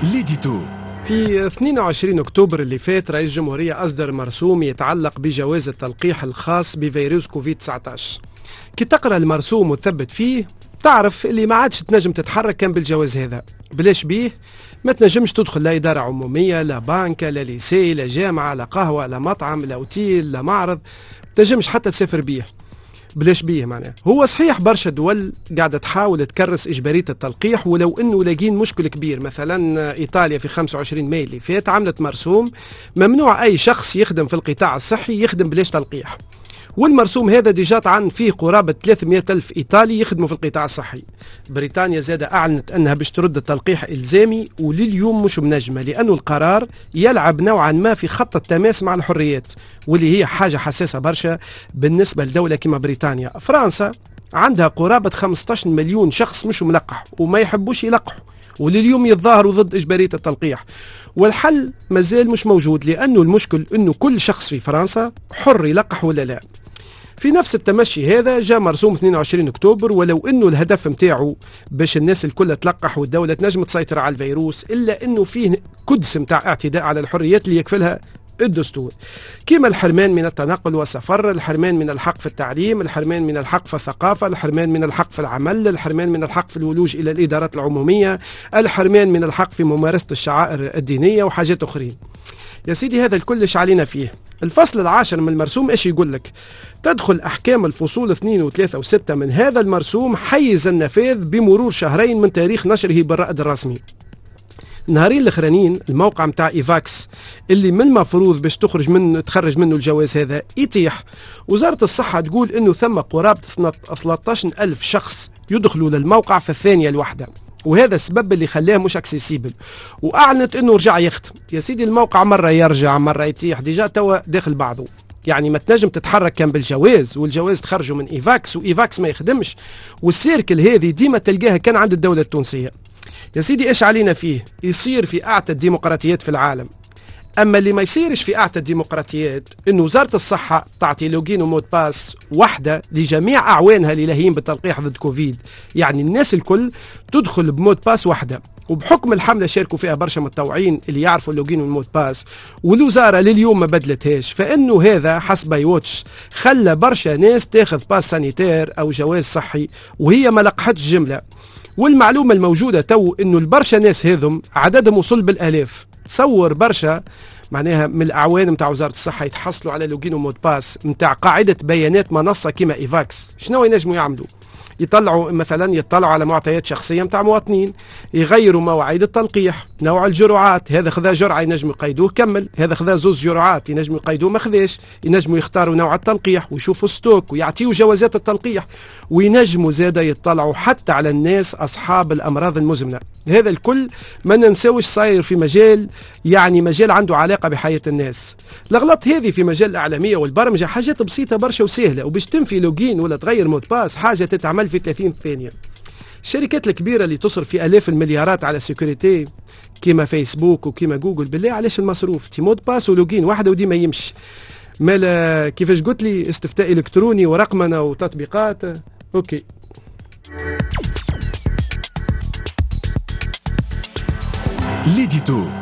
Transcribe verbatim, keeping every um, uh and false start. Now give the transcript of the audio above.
ليديتو. في اثنين وعشرين أكتوبر اللي فات رئيس الجمهورية أصدر مرسوم يتعلق بجواز التلقيح الخاص بفيروس كوفيد تسعة عشر. كي تقرأ المرسوم وتثبت فيه تعرف اللي ما عادش تنجم تتحرك كان بالجواز هذا. بلاش بيه ما تنجمش تدخل لا إدارة عمومية، لا بنك، لا ليسي، لا جامعة، لا قهوة، لا مطعم، لا أوتيل، لا معرض. تنجمش حتى تسافر بيه. بلاش بيه معناه. هو صحيح برشا دول قاعدة تحاول تكرس إجبارية التلقيح، ولو أنه لاقين مشكل كبير. مثلا إيطاليا في خمسة وعشرين ماي اللي فات عملت مرسوم ممنوع أي شخص يخدم في القطاع الصحي يخدم بلاش تلقيح. والمرسوم هذا ديجا طعن فيه قرابة ثلاثمئة ألف إيطالي يخدموا في القطاع الصحي. بريطانيا زاد أعلنت أنها باش ترد التلقيح إلزامي، ولليوم مش منجمة لأنه القرار يلعب نوعا ما في خط التماس مع الحريات، واللي هي حاجة حساسة برشا بالنسبة لدولة كما بريطانيا. فرنسا عندها قرابة خمسة عشر مليون شخص مش ملقح وما يحبوش يلقحوا، ولليوم يتظاهروا ضد إجبارية التلقيح. والحل مازال مش موجود، لأنه المشكل أنه كل شخص في فرنسا حر يلقح ولا لا. في نفس التمشي هذا جاء مرسوم اثنين وعشرين أكتوبر، ولو أنه الهدف متاعه باش الناس الكل تلقح والدولة تنجم تسيطر على الفيروس، إلا أنه فيه كدس متاع اعتداء على الحريات اللي يكفلها الدستور، كما الحرمان من التنقل والسفر، الحرمان من الحق في التعليم، الحرمان من الحق في الثقافة، الحرمان من الحق في العمل، الحرمان من الحق في الولوج إلى الإدارات العمومية، الحرمان من الحق في ممارسة الشعائر الدينية وحاجات أخرين. يا سيدي هذا الكل ايش علينا فيه؟ الفصل العاشر من المرسوم ايش يقول لك؟ تدخل أحكام الفصول اثنين وثلاثة وستة من هذا المرسوم حيز النفاذ بمرور شهرين من تاريخ نشره بالرائد الرسمي. النهارين الاخرانيين الموقع متاع ايفاكس اللي من المفروض باش تخرج منه تخرج منه الجواز هذا يتيح. وزارة الصحة تقول انه ثم قرابة ثلاثة عشر ألف شخص يدخلوا للموقع في الثانية الواحدة، وهذا السبب اللي خلاه مش اكسيسيبل. واعلنت انه رجع يختم. يا سيدي الموقع مرة يرجع مرة يتيح، ديجا توا داخل بعضه. يعني ما تنجم تتحرك كان بالجواز، والجواز تخرجوا من ايفاكس وايفاكس ما يخدمش، والسيركل هذه ديما تلقاها كان عند الدولة التونسية. يا سيدي ايش علينا فيه؟ يصير في اعتى الديمقراطيات في العالم. اما اللي ما يصيرش في اعتى الديمقراطيات انه وزارة الصحة تعطي لوجين ومود باس واحدة لجميع اعوانها اللي لاهيين بالتلقيح ضد كوفيد. يعني الناس الكل تدخل بمود باس واحدة، وبحكم الحملة شاركوا فيها برشا متطوعين اللي يعرفوا اللوجين والمود باس، والوزارة لليوم ما بدلتهاش. فانه هذا حسب باي واتش خلى برشا ناس تاخذ باس سانيتير او جواز صحي وهي ما لقحتش جملة. والمعلومة الموجودة تو انه البرشا ناس هذم عددهم وصل بالالاف. تصور برشا معناها من الاعوان متاع وزارة الصحة يتحصلوا على لوجين ومود باس متاع قاعدة بيانات منصة كما ايفاكس. شنو ينجموا يعملوا؟ يطلعوا مثلا يطلعوا على معطيات شخصية متاع مواطنين، يغيروا مواعيد التلقيح، نوع الجرعات، هذا خذا جرعة ينجموا يقيدوه كمل، هذا خذا زوز جرعات ينجموا يقيدوه ما خذاش، ينجموا يختاروا نوع التلقيح ويشوفوا ستوك ويعطيوا جوازات التلقيح، وينجموا زادا يطلعوا حتى على الناس أصحاب الأمراض المزمنة. هذا الكل ما ننساوش صاير في مجال يعني مجال عنده علاقة بحياة الناس. الأغلاط هذه في مجال الإعلامية والبرمجة حاجات بسيطة برشا وسهلة، وباش تنفي لوجين ولا تغير مود باس حاجة تتعمل في ثلاثين ثانية. الشركات الكبيرة اللي تصرف في آلاف المليارات على السيكوريتي كيما فيسبوك وكيما جوجل، بالله علاش المصروف؟ تي مود باس ولوجين واحدة ودي ما يمشي. مالا كيفاش قلت لي استفتاء إلكتروني ورقمنة وتطبيقات. أوكي. ليديتو.